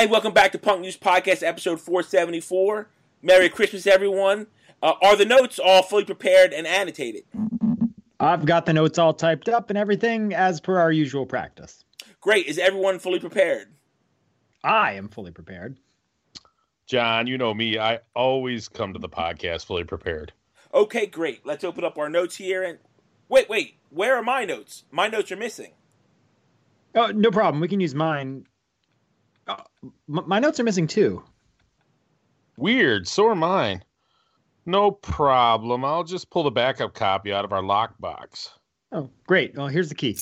Hey, welcome back to Punk News Podcast, episode 474. Merry Christmas, everyone. Are the notes all fully prepared and annotated? I've got the notes all typed up and everything as per our usual practice. Great. Is everyone fully prepared? I am fully prepared. John, you know me. I always come to the podcast fully prepared. Okay, great. Let's open up our notes here. And wait. Where are my notes? My notes are missing. Oh, no problem. We can use mine. My notes are missing too. Weird. So are mine. No problem. I'll just pull the backup copy out of our lockbox. Oh, great. Well, here's the key.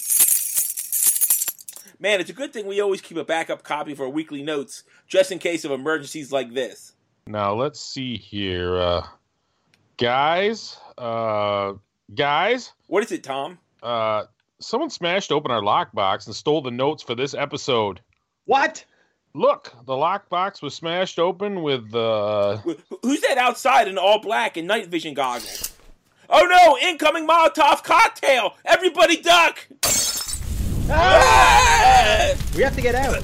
Man, it's a good thing we always keep a backup copy for our weekly notes, just in case of emergencies like this. Now, let's see here. Guys? What is it, Tom? Someone smashed open our lockbox and stole the notes for this episode. What? Look, the lockbox was smashed open with Who's that outside in all black and night vision goggles? Oh no! Incoming Molotov cocktail! Everybody duck! Ah! We have to get out.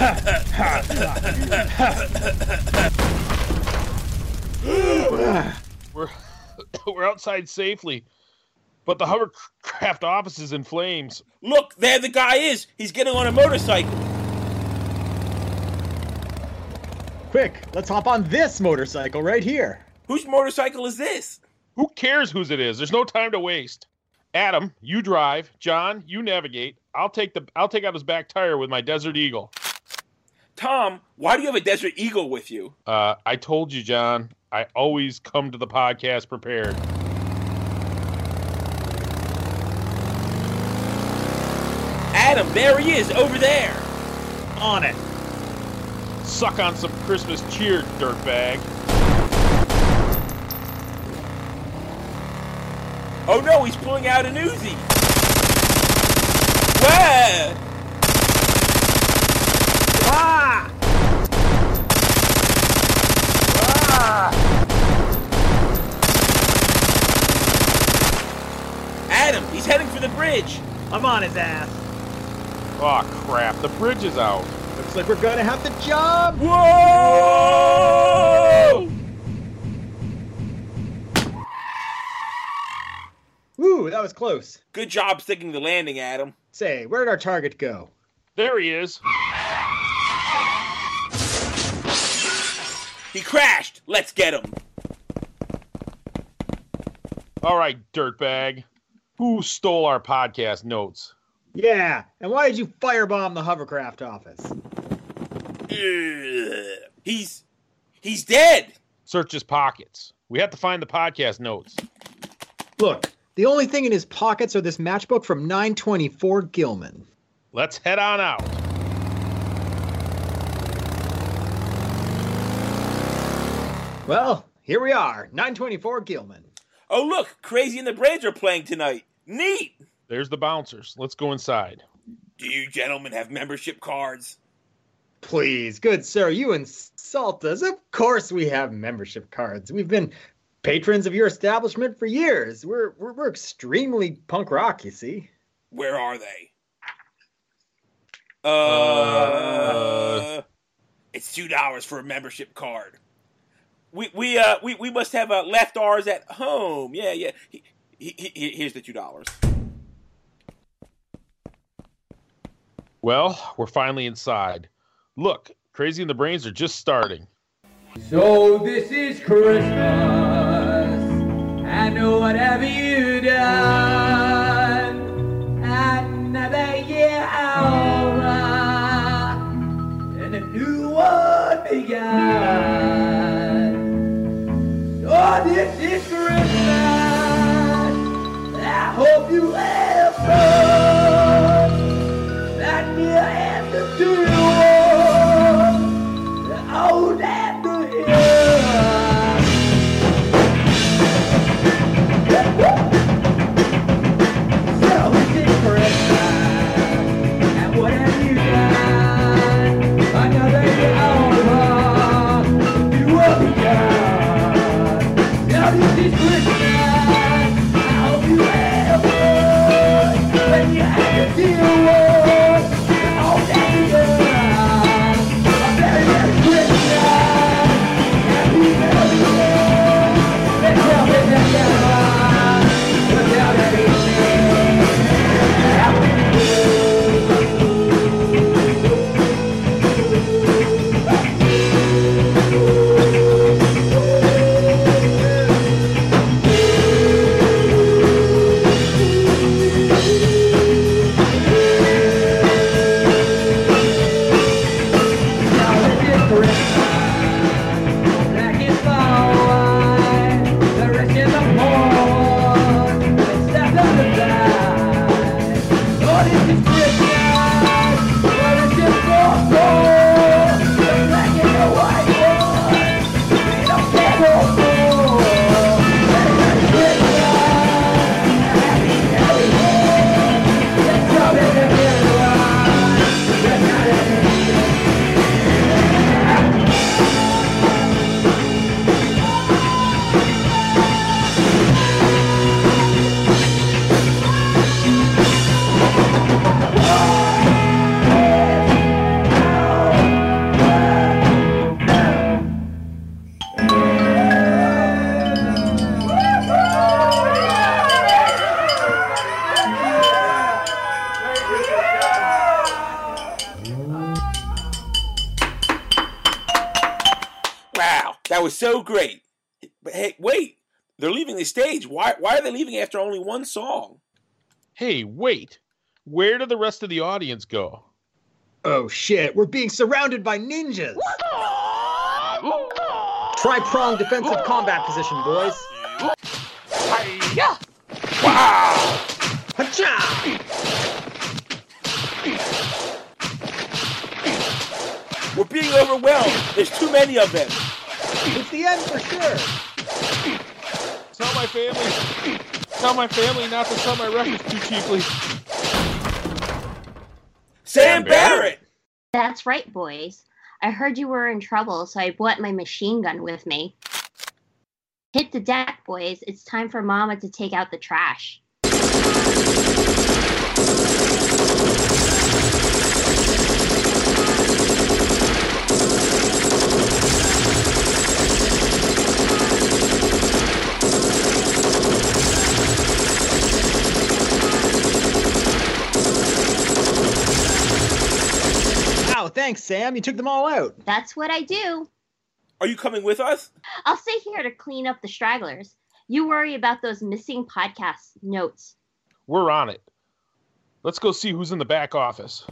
We're outside safely, but the hovercraft office is in flames. Look, there the guy is! He's getting on a motorcycle! Quick, let's hop on this motorcycle right here. Whose motorcycle is this? Who cares whose it is? There's no time to waste. Adam, you drive. John, you navigate. I'll take out his back tire with my Desert Eagle. Tom, why do you have a Desert Eagle with you? I told you, John. I always come to the podcast prepared. Adam, there he is, over there. On it. Suck on some Christmas cheer, dirtbag. Oh no, he's pulling out an Uzi. Wah! Ah! Ah! Adam, he's heading for the bridge. I'm on his ass. Oh, crap. The bridge is out. Looks like we're gonna have to jump. Whoa! Woo, that was close. Good job sticking the landing, Adam. Say, where did our target go? There he is. He crashed. Let's get him. All right, dirtbag. Who stole our podcast notes? Yeah, and why did you firebomb the hovercraft office? He's dead. Search his pockets. We have to find the podcast notes. Look, the only thing in his pockets are this matchbook from 924 Gilman. Let's head on out. Well, here we are, 924 Gilman. Oh look, Crazy and the Brains are playing tonight. Neat. There's the bouncers. Let's go inside. Do you gentlemen have membership cards? Please, good sir, you insult us. Of course we have membership cards. We've been patrons of your establishment for years. We're extremely punk rock, you see. Where are they? It's $2 for a membership card. We must have left ours at home. Yeah. Here's the $2. Well, we're finally inside. Look, Crazy and the Brains are just starting. So this is Christmas, and whatever you done, another year over, and a new one begun. So this is Christmas, I hope you have fun, that near answer to your old and the so this is Christmas, and what have you done? Another year over, you will be done. So this is Christmas, I hope you have fun. That was so great. But hey, wait. They're leaving the stage. Why are they leaving after only one song? Hey, wait. Where did the rest of the audience go? Oh shit, we're being surrounded by ninjas. Tri-pronged defensive combat position, boys. Yeah. Wow. Hacha! We're being overwhelmed. There's too many of them. It's the end for sure. Tell my family not to sell my records too cheaply. Sam Barrett! That's right, boys. I heard you were in trouble, so I brought my machine gun with me. Hit the deck, boys. It's time for Mama to take out the trash. Wow, thanks, Sam. You took them all out. That's what I do. Are you coming with us? I'll stay here to clean up the stragglers. You worry about those missing podcast notes. We're on it. Let's go see who's in the back office.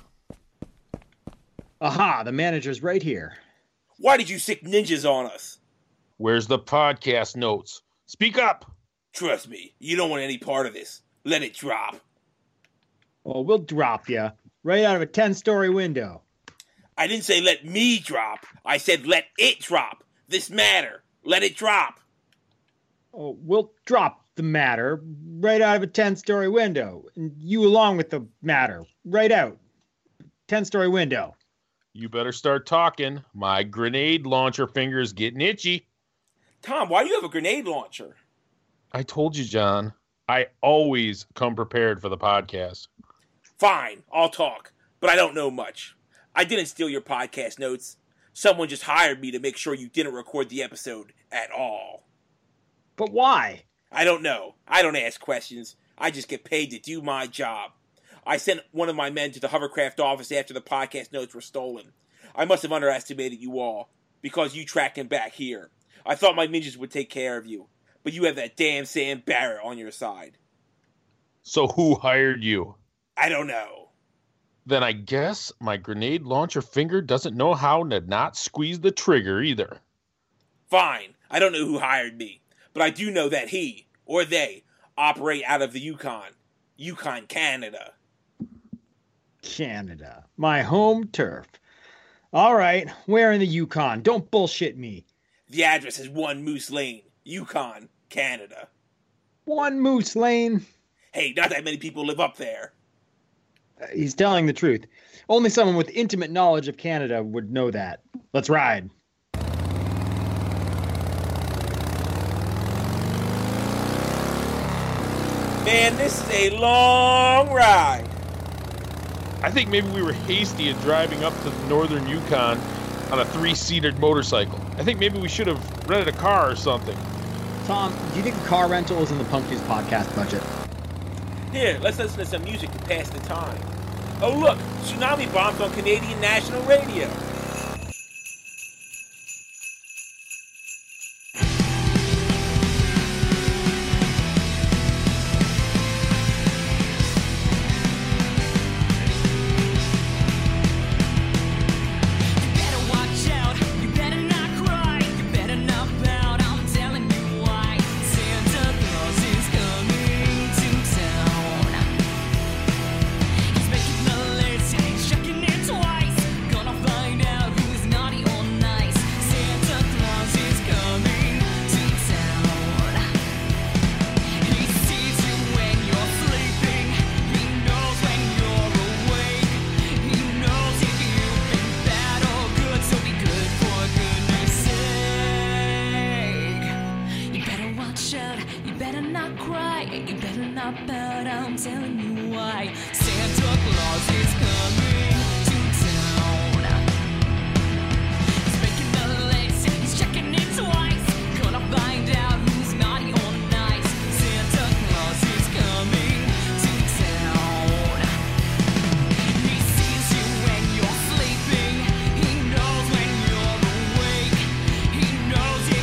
Aha, the manager's right here. Why did you sick ninjas on us? Where's the podcast notes? Speak up. Trust me, you don't want any part of this. Let it drop. Well, we'll drop you right out of a 10-story window. I didn't say let me drop. I said let it drop. This matter. Let it drop. Oh, we'll drop the matter right out of a 10-story window. And you along with the matter. Right out. 10-story window. You better start talking. My grenade launcher finger's getting itchy. Tom, why do you have a grenade launcher? I told you, John. I always come prepared for the podcast. Fine, I'll talk. But I don't know much. I didn't steal your podcast notes. Someone just hired me to make sure you didn't record the episode at all. But why? I don't know. I don't ask questions. I just get paid to do my job. I sent one of my men to the hovercraft office after the podcast notes were stolen. I must have underestimated you all, because you tracked him back here. I thought my ninjas would take care of you, but you have that damn Sam Barrett on your side. So who hired you? I don't know. Then I guess my grenade launcher finger doesn't know how to not squeeze the trigger either. Fine, I don't know who hired me, but I do know that he, or they, operate out of the Yukon, Canada. Canada. My home turf. All right, where in the Yukon? Don't bullshit me. The address is 1 Moose Lane, Yukon, Canada. 1 Moose Lane? Hey, not that many people live up there. He's telling the truth. Only someone with intimate knowledge of Canada would know that. Let's ride. Man, this is a long ride. I think maybe we were hasty in driving up to the northern Yukon on a 3-seated motorcycle. I think maybe we should have rented a car or something. Tom, do you think a car rental is in the Punk News podcast budget? Here, let's listen to some music to pass the time. Oh look, tsunami bombs on Canadian national radio. Knows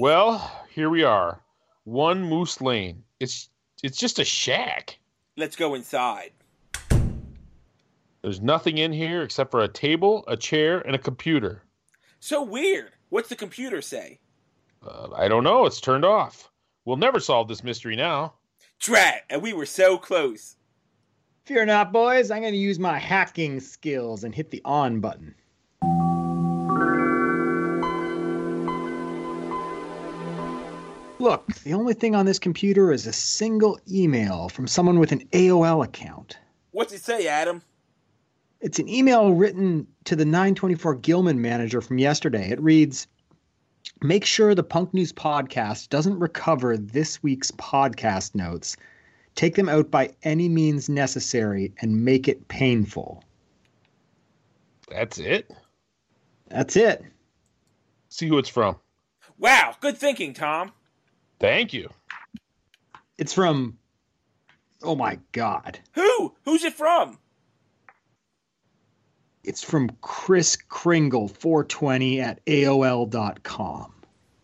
Well, here we are. One Moose Lane. It's just a shack. Let's go inside. There's nothing in here except for a table, a chair, and a computer. So weird. What's the computer say? I don't know. It's turned off. We'll never solve this mystery now. Drat, and we were so close. Fear not, boys. I'm going to use my hacking skills and hit the on button. Look, the only thing on this computer is a single email from someone with an AOL account. What's it say, Adam? It's an email written to the 924 Gilman manager from yesterday. It reads, "Make sure the Punk News podcast doesn't recover this week's podcast notes. Take them out by any means necessary and make it painful." That's it? That's it. See who it's from. Wow, good thinking, Tom. Thank you. It's from... Oh my God. Who? Who's it from? It's from Chris Kringle, 420 at AOL.com.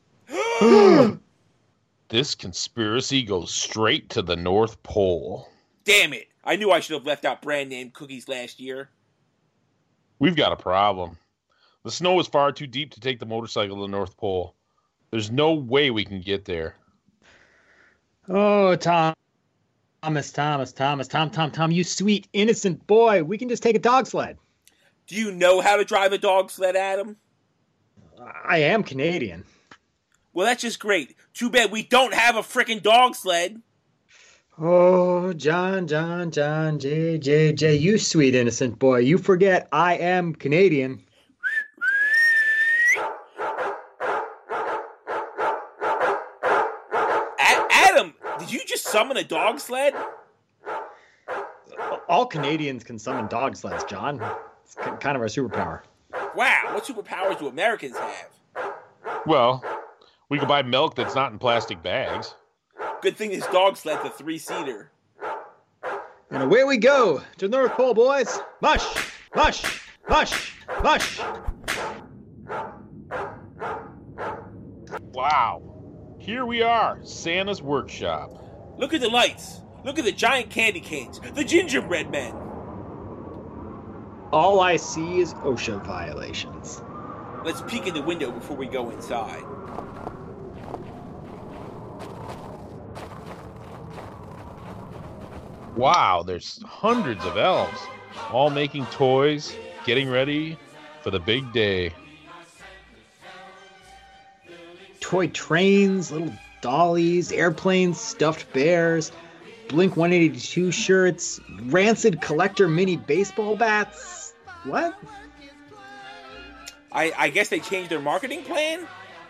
This conspiracy goes straight to the North Pole. Damn it. I knew I should have left out brand name cookies last year. We've got a problem. The snow is far too deep to take the motorcycle to the North Pole. There's no way we can get there. Oh, Tom, you sweet, innocent boy. We can just take a dog sled. Do you know how to drive a dog sled, Adam? I am Canadian. Well, that's just great. Too bad we don't have a frickin' dog sled. Oh, John, J, you sweet, innocent boy. You forget I am Canadian. Adam, did you just summon a dog sled? All Canadians can summon dog sleds, John. It's kind of our superpower. Wow, what superpowers do Americans have? Well, we can buy milk that's not in plastic bags. Good thing this dog sled's a 3-seater. And away we go to the North Pole, boys. Mush, mush, mush, mush. Wow. Here we are, Santa's workshop. Look at the lights. Look at the giant candy canes. The gingerbread men. All I see is OSHA violations. Let's peek in the window before we go inside. Wow, there's hundreds of elves, all making toys, getting ready for the big day. Toy trains, little dollies, airplanes, stuffed bears, Blink-182 shirts, Rancid collector mini baseball bats. What? I guess they changed their marketing plan?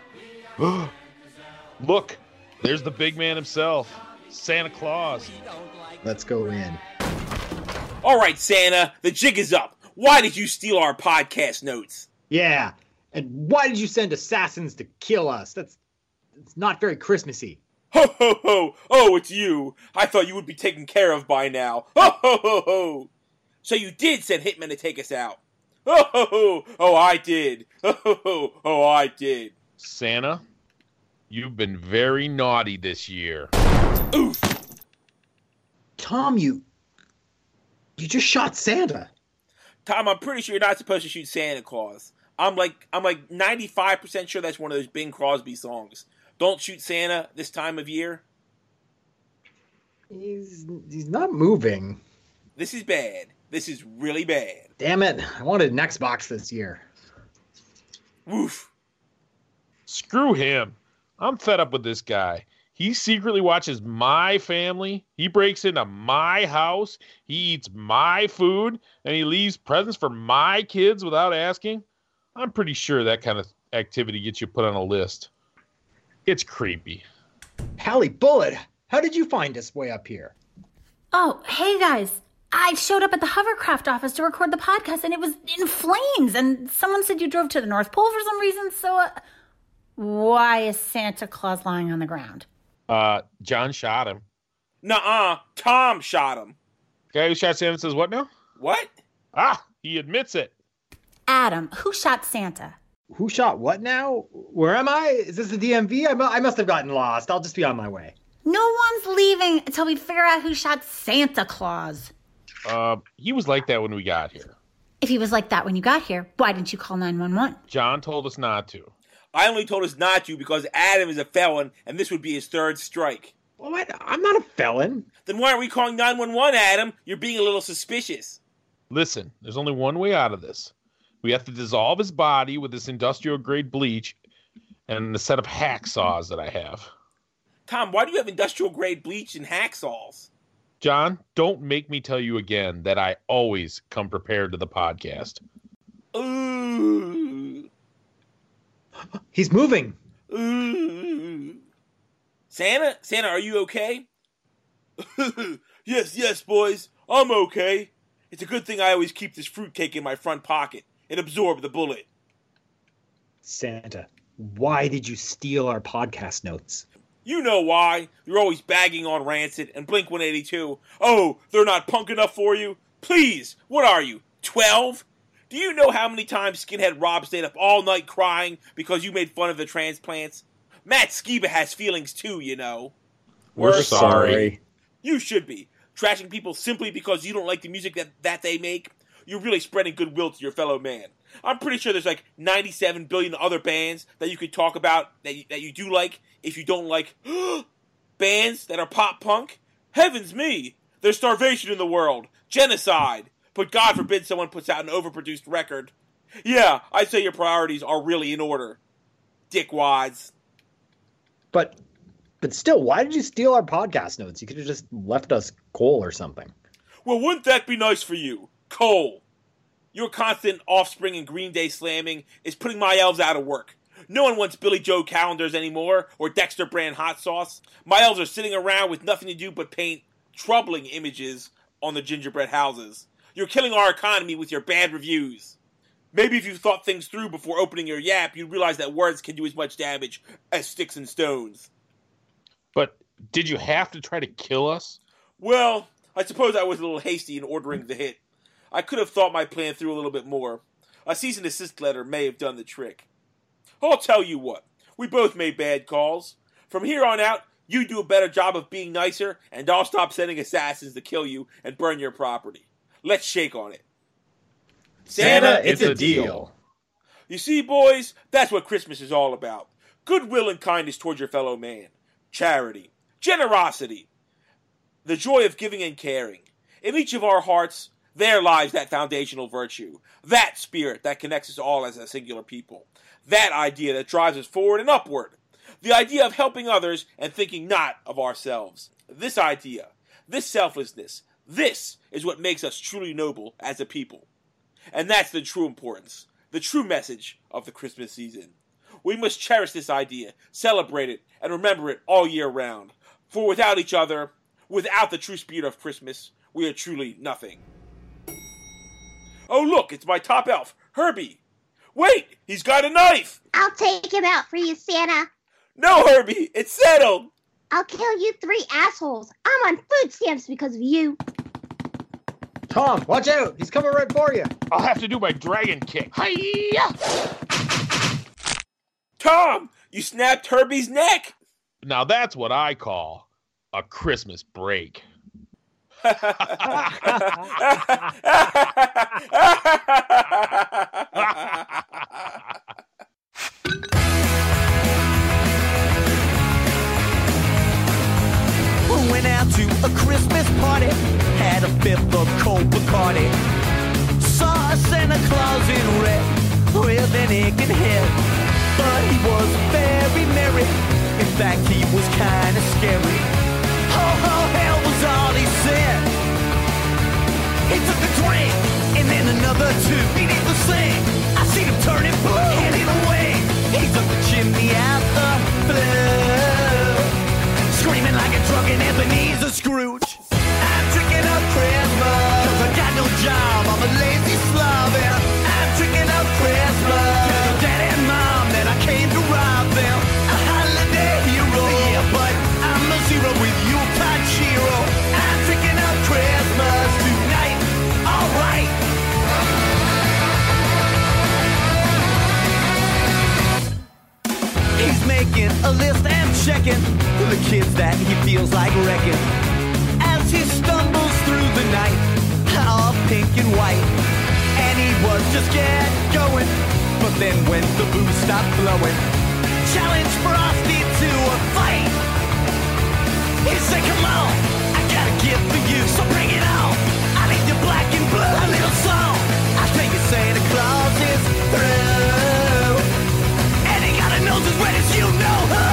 Look, there's the big man himself, Santa Claus. Let's go in. All right, Santa, the jig is up. Why did you steal our podcast notes? Yeah, and why did you send assassins to kill us? It's not very Christmassy. Ho, ho, ho. Oh, it's you. I thought you would be taken care of by now. Ho, ho, ho, ho. So you did send hitmen to take us out. Ho, ho, ho. Oh, I did. Ho, ho, ho. Oh, I did. Santa, you've been very naughty this year. Oof. Tom, you just shot Santa. Tom, I'm pretty sure you're not supposed to shoot Santa Claus. I'm like 95% sure that's one of those Bing Crosby songs. Don't shoot Santa this time of year. He's not moving. This is bad. This is really bad. Damn it. I wanted an Xbox this year. Woof. Screw him. I'm fed up with this guy. He secretly watches my family. He breaks into my house. He eats my food. And he leaves presents for my kids without asking. I'm pretty sure that kind of activity gets you put on a list. It's creepy. Pally Bullet, how did you find us way up here? Oh, hey guys. I showed up at the hovercraft office to record the podcast and it was in flames. And someone said you drove to the North Pole for some reason. So why is Santa Claus lying on the ground? John shot him. Nuh-uh. Tom shot him. Guy who shot Santa says what now? What? Ah, he admits it. Adam, who shot Santa? Who shot what now? Where am I? Is this the DMV? I must have gotten lost. I'll just be on my way. No one's leaving until we figure out who shot Santa Claus. He was like that when we got here. If he was like that when you got here, why didn't you call 911? John told us not to. I only told us not to because Adam is a felon, and this would be his third strike. Well, I'm not a felon. Then why aren't we calling 911, Adam? You're being a little suspicious. Listen, there's only one way out of this. We have to dissolve his body with this industrial-grade bleach and the set of hacksaws that I have. Tom, why do you have industrial-grade bleach and hacksaws? John, don't make me tell you again that I always come prepared to the podcast. Ooh. He's moving. Ooh. Santa, are you okay? Yes, boys. I'm okay. It's a good thing I always keep this fruitcake in my front pocket and absorb the bullet. Santa, why did you steal our podcast notes? You know why. You're always bagging on Rancid and Blink-182. Oh, they're not punk enough for you? Please, what are you, 12? Do you know how many times Skinhead Rob stayed up all night crying because you made fun of the transplants? Matt Skiba has feelings too, you know. We're sorry. You should be. Trashing people simply because you don't like the music that they make, you're really spreading goodwill to your fellow man. I'm pretty sure there's like 97 billion other bands that you could talk about that you do like if you don't like bands that are pop punk. Heavens me! There's starvation in the world. Genocide. But God forbid someone puts out an overproduced record. Yeah, I'd say your priorities are really in order. Dickwads. But still, why did you steal our podcast notes? You could have just left us coal or something. Well, wouldn't that be nice for you? Cole. Your constant Offspring and Green Day slamming is putting my elves out of work. No one wants Billy Joe calendars anymore, or Dexter brand hot sauce. My elves are sitting around with nothing to do but paint troubling images on the gingerbread houses. You're killing our economy with your bad reviews. Maybe if you thought things through before opening your yap, you'd realize that words can do as much damage as sticks and stones. But did you have to try to kill us? Well, I suppose I was a little hasty in ordering the hit. I could have thought my plan through a little bit more. A cease and desist letter may have done the trick. I'll tell you what, we both made bad calls. From here on out, you do a better job of being nicer, and I'll stop sending assassins to kill you and burn your property. Let's shake on it. Santa, it's a deal. You see, boys, that's what Christmas is all about. Goodwill and kindness towards your fellow man. Charity. Generosity. The joy of giving and caring. In each of our hearts, there lies that foundational virtue. That spirit that connects us all as a singular people. That idea that drives us forward and upward. The idea of helping others and thinking not of ourselves. This idea, this selflessness, this is what makes us truly noble as a people. And that's the true importance, the true message of the Christmas season. We must cherish this idea, celebrate it, and remember it all year round. For without each other, without the true spirit of Christmas, we are truly nothing. Oh look, it's my top elf, Herbie. Wait, he's got a knife. I'll take him out for you, Santa. No, Herbie, it's settled. I'll kill you 3 assholes. I'm on food stamps because of you. Tom, watch out. He's coming right for you. I'll have to do my dragon kick. Hi-ya! Tom, you snapped Herbie's neck. Now that's what I call a Christmas break. Went out to a Christmas party, had a fifth of cold Bacardi. Saw Santa Claus in red with an aching head, but he was very merry. In fact, he was kind of scary. Ho ho hell was all he said. He took a drink and then another two. He did the same. I seen him turning blue, heading away. He took the chimney out the flue, screaming like a drunken Ebenezer Scrooge. I'm drinking up Christmas, 'cause I got no job, I'm a lazy slob. And I'm drinking up Christmas, 'cause your dad and mom that I came to rob them. A holiday hero, yeah, but I'm a zero with Yuletide cheero. I'm drinking up Christmas tonight, alright. checking the kids that he feels like wrecking. As he stumbles through the night, all pink and white. And he was just get going, but then when the booze stopped blowing, challenged Frosty to a fight. He said, come on, I got a gift for you, so bring it on. I need your black and blue, a little song. I think it's Santa Claus is through, and he got a nose as red as you know who.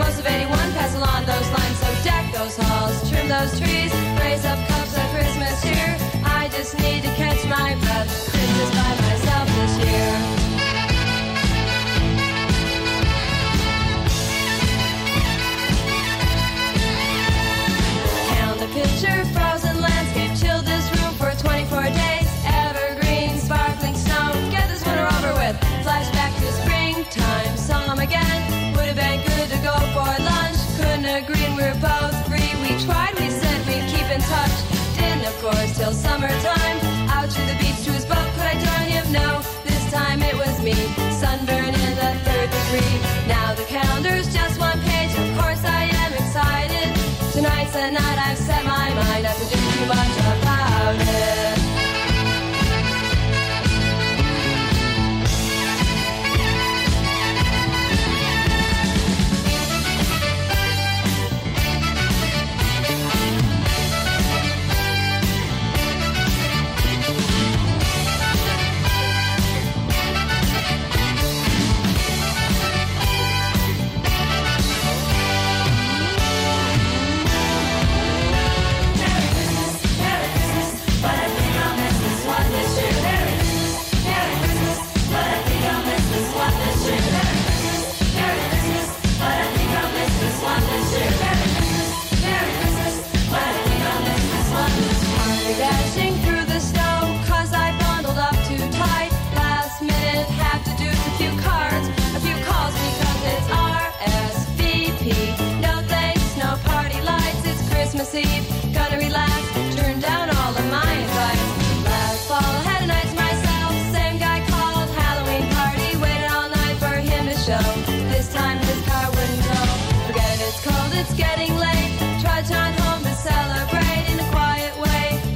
Most of 81 pass along those lines, so deck those halls, trim those trees, raise up cups of Christmas cheer. I just need to catch my breath, Christmas by myself this year. Count the picture, frozen landscape, chill this room for 24 days. Evergreen, sparkling snow, get this winter over with. Flashback to springtime, saw him again. Would have been good to go for lunch. Couldn't agree and we were both free. We tried, we said we'd keep in touch. Didn't, of course, till summertime. Out to the beach to his boat, could I join him? No, this time it was me. Sunburn in the 3rd degree. Now the calendar's just one page. Of course I am excited. Tonight's the night I've set my mind. I could do too much about it. Dashing through the snow, cause I bundled up too tight. Last minute, have to do a few cards, a few calls because it's RSVP. No thanks, no party lights, it's Christmas Eve. Gonna relax, turn down all of my advice. Last fall, I had a night to myself. Same guy called, Halloween party. Waited all night for him to show. This time his car wouldn't go. Forget it, it's cold, it's getting late. Trudge on home to celebrate in a quiet way.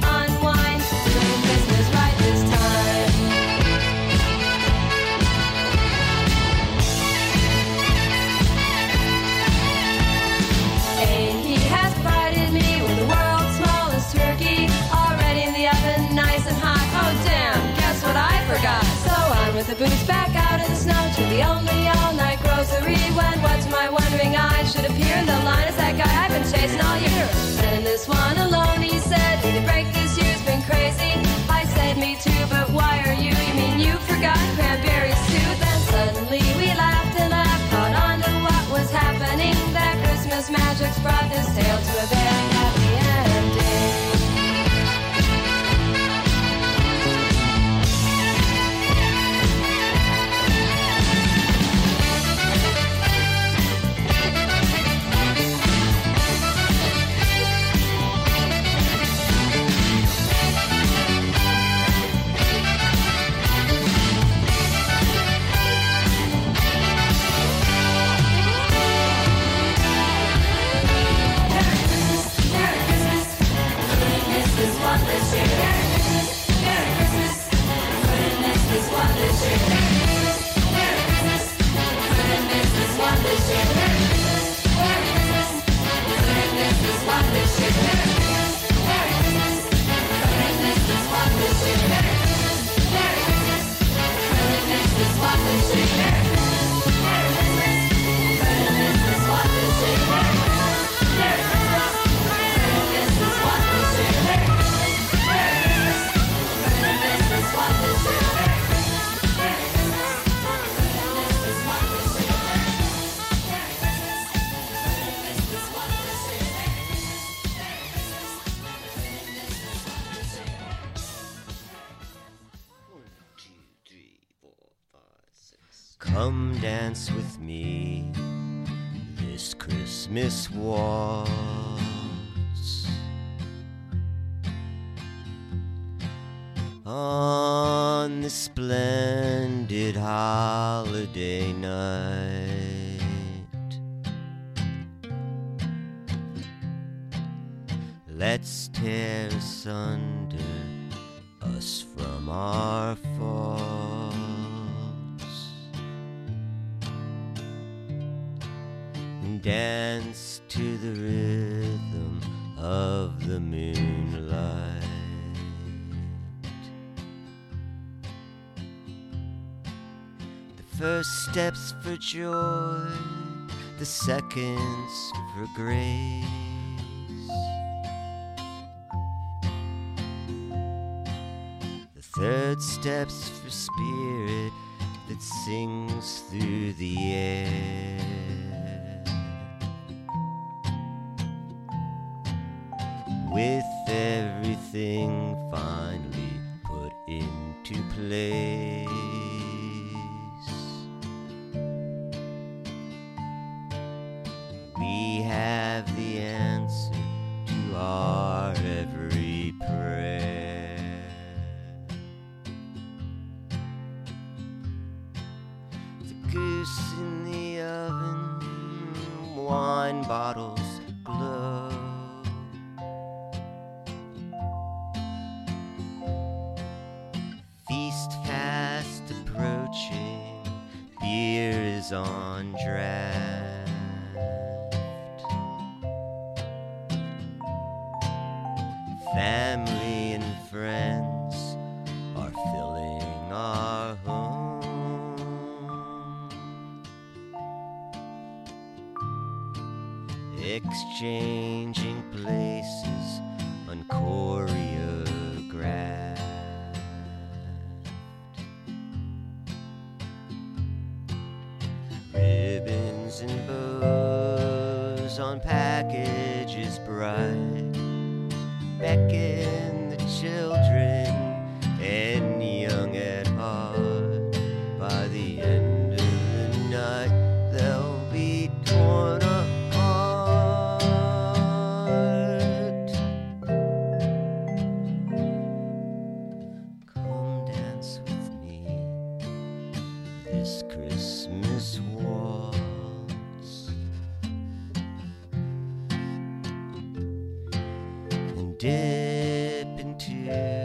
With the boots back out in the snow to the only all-night grocery. When what's my wondering eyes should appear in the line as that guy I've been chasing all year. And this one alone, he said, need a break, this year's been crazy. I said, me too, but why are you? You mean you forgot cranberries too? Then suddenly we laughed and laughed, caught on to what was happening. That Christmas magic's brought this tale to a very happy ending. Come dance with me this Christmas waltz. On this splendid holiday night. Let's tear asunder us from our faults. Dance to the rhythm of the moonlight. The first steps for joy, the seconds for grace. The third step's for spirit that sings through the air. With everything finally put into place, we have the answer to our every prayer. The goose in the oven, wine bottles glow. Feast fast approaching, beer is on draft. Family and friends are filling our home. Exchanging places unchoreographed. Ribbons and bows on packages bright beckon the children and young at heart. By the end of the night, they'll be torn apart. Come dance with me this Christmas waltz, and dip into